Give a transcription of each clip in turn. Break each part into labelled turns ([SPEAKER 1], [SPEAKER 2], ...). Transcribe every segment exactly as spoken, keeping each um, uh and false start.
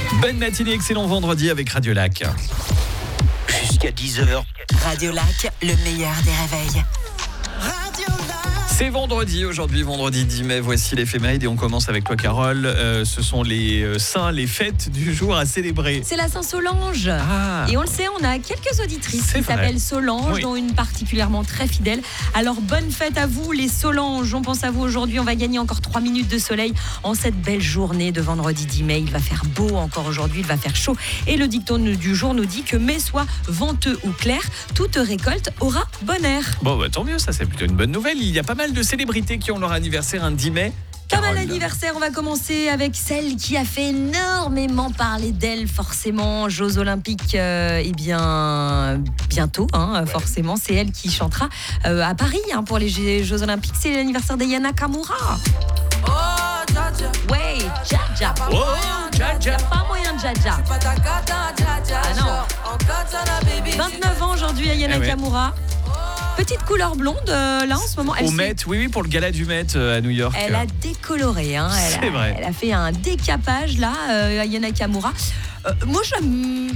[SPEAKER 1] Bonne matinée, excellent vendredi avec Radio Lac.
[SPEAKER 2] Jusqu'à dix heures.
[SPEAKER 3] Radio Lac, le meilleur des réveils. Radio Lac.
[SPEAKER 1] C'est vendredi, aujourd'hui vendredi dix mai, voici l'éphéméride et on commence avec toi Carole. Euh, ce sont les euh, saints, les fêtes du jour à célébrer.
[SPEAKER 4] C'est la Saint-Solange.
[SPEAKER 1] Ah.
[SPEAKER 4] Et on le sait, on a quelques auditrices
[SPEAKER 1] C'est
[SPEAKER 4] qui
[SPEAKER 1] vrai.
[SPEAKER 4] s'appellent Solange,
[SPEAKER 1] Oui.
[SPEAKER 4] dont une particulièrement très fidèle. Alors bonne fête à vous les Solange, on pense à vous aujourd'hui, on va gagner encore trois minutes de soleil en cette belle journée de vendredi dix mai. Il va faire beau encore aujourd'hui, il va faire chaud. Et le dicton du jour nous dit que mai soit venteux ou clair, toute récolte aura bon air.
[SPEAKER 1] Bon, bah, tant mieux, ça c'est plutôt une bonne nouvelle. Il y a pas mal de célébrités qui ont leur anniversaire un dix mai.
[SPEAKER 4] Pas mal
[SPEAKER 1] Carole.
[SPEAKER 4] d'anniversaire, on va commencer avec celle qui a fait énormément parler d'elle, forcément, Jeux Olympiques, euh, eh bien, bientôt, hein, forcément, c'est elle qui chantera euh, à Paris hein, pour les Jeux Jeux Olympiques, c'est l'anniversaire d'Aya Nakamura. Ouais, Jaja.
[SPEAKER 1] Oh, Jaja.
[SPEAKER 4] Pas moyen de Jaja. Ah non. vingt-neuf ans aujourd'hui, Aya
[SPEAKER 1] Eh ouais.
[SPEAKER 4] Nakamura. Petite couleur blonde, euh, là en ce moment. Elle
[SPEAKER 1] Au
[SPEAKER 4] s'est-
[SPEAKER 1] Met, oui, oui, pour le gala du Met euh, à New York.
[SPEAKER 4] Elle a décoloré, hein. elle,
[SPEAKER 1] C'est
[SPEAKER 4] a,
[SPEAKER 1] vrai.
[SPEAKER 4] elle a fait un décapage là, euh, Aya Nakamura. Euh, moi j'aime.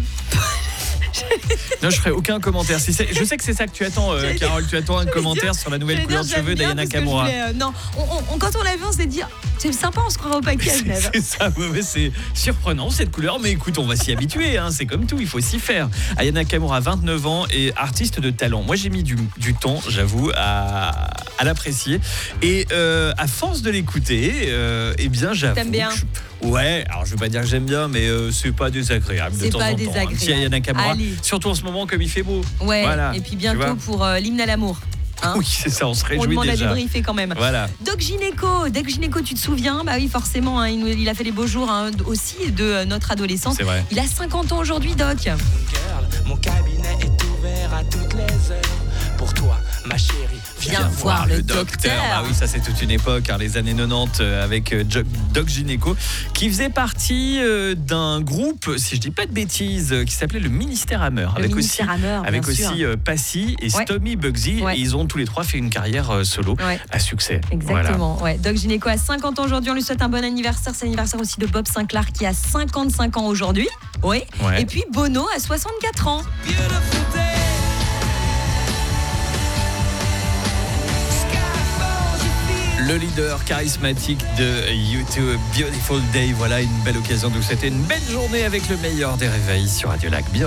[SPEAKER 1] Non, je ferai aucun commentaire. Si c'est- je sais que c'est ça que tu attends, euh,
[SPEAKER 4] J'allais
[SPEAKER 1] Carole. Tu attends un
[SPEAKER 4] J'allais
[SPEAKER 1] commentaire
[SPEAKER 4] dire-
[SPEAKER 1] sur la nouvelle
[SPEAKER 4] j'allais
[SPEAKER 1] couleur
[SPEAKER 4] dire,
[SPEAKER 1] de cheveux
[SPEAKER 4] j'aime bien
[SPEAKER 1] d'Aya
[SPEAKER 4] parce que je
[SPEAKER 1] Nakamura.
[SPEAKER 4] voulais, euh, non, on, on- quand on l'a vu, on s'est dit, c'est sympa, on se croirait au paquet.
[SPEAKER 1] C'est
[SPEAKER 4] Genève.
[SPEAKER 1] c'est ça, ouais, ouais, c'est surprenant cette couleur, mais écoute, on va s'y habituer, hein, c'est comme tout, il faut s'y faire. Aya Nakamura, vingt-neuf ans et artiste de talent. Moi, j'ai mis du, du temps, j'avoue, à, à l'apprécier. Et euh, à force de l'écouter, euh, eh bien, j'avoue.
[SPEAKER 4] T'aimes bien
[SPEAKER 1] que je- Ouais, alors je veux pas dire que j'aime bien, mais euh, c'est pas désagréable de
[SPEAKER 4] C'est
[SPEAKER 1] temps
[SPEAKER 4] pas
[SPEAKER 1] en temps.
[SPEAKER 4] désagréable.
[SPEAKER 1] Un petit Aya Nakamura,
[SPEAKER 4] Allez.
[SPEAKER 1] surtout en ce moment comme il fait beau.
[SPEAKER 4] Ouais,
[SPEAKER 1] Voilà,
[SPEAKER 4] et puis
[SPEAKER 1] tu
[SPEAKER 4] bientôt
[SPEAKER 1] vois.
[SPEAKER 4] pour euh, l'hymne à l'amour. hein.
[SPEAKER 1] Oui, c'est ça, on se
[SPEAKER 4] on
[SPEAKER 1] réjouit
[SPEAKER 4] demande à
[SPEAKER 1] déjà.
[SPEAKER 4] débriefer quand même.
[SPEAKER 1] Voilà.
[SPEAKER 4] Doc Gynéco, Doc Gynéco, tu te souviens? Bah oui, forcément, hein, il, nous- il a fait les beaux jours hein, aussi de euh, notre adolescence.
[SPEAKER 1] C'est vrai.
[SPEAKER 4] Il a cinquante ans aujourd'hui, Doc.
[SPEAKER 2] Girl, mon cabinet est ouvert à toutes les heures. Pour toi, ma chérie,
[SPEAKER 4] Viens voir le docteur.
[SPEAKER 1] Ah oui, ça c'est toute une époque, hein, les années quatre-vingt-dix euh, avec euh, Jo- Doc Gynéco, qui faisait partie euh, d'un groupe, si je dis pas de bêtises, euh, qui s'appelait le Ministère Hammer,
[SPEAKER 4] Le
[SPEAKER 1] avec
[SPEAKER 4] ministère
[SPEAKER 1] aussi,
[SPEAKER 4] Hammer, bien
[SPEAKER 1] avec
[SPEAKER 4] sûr.
[SPEAKER 1] aussi euh, Passy et
[SPEAKER 4] Ouais.
[SPEAKER 1] Stomy Bugsy.
[SPEAKER 4] Ouais.
[SPEAKER 1] Et ils ont tous les trois fait une carrière euh, solo
[SPEAKER 4] Ouais.
[SPEAKER 1] à succès.
[SPEAKER 4] Exactement, ouais. Doc Gynéco a cinquante ans aujourd'hui, on lui souhaite un bon anniversaire. C'est l'anniversaire aussi de Bob Sinclair qui a cinquante-cinq ans aujourd'hui. Oui.
[SPEAKER 1] Ouais.
[SPEAKER 4] Et puis Bono a soixante-quatre ans.
[SPEAKER 1] Le leader charismatique de U deux, Beautiful Day. Voilà une belle occasion de vous souhaiter une belle journée avec le meilleur des réveils sur Radio Lac. Bien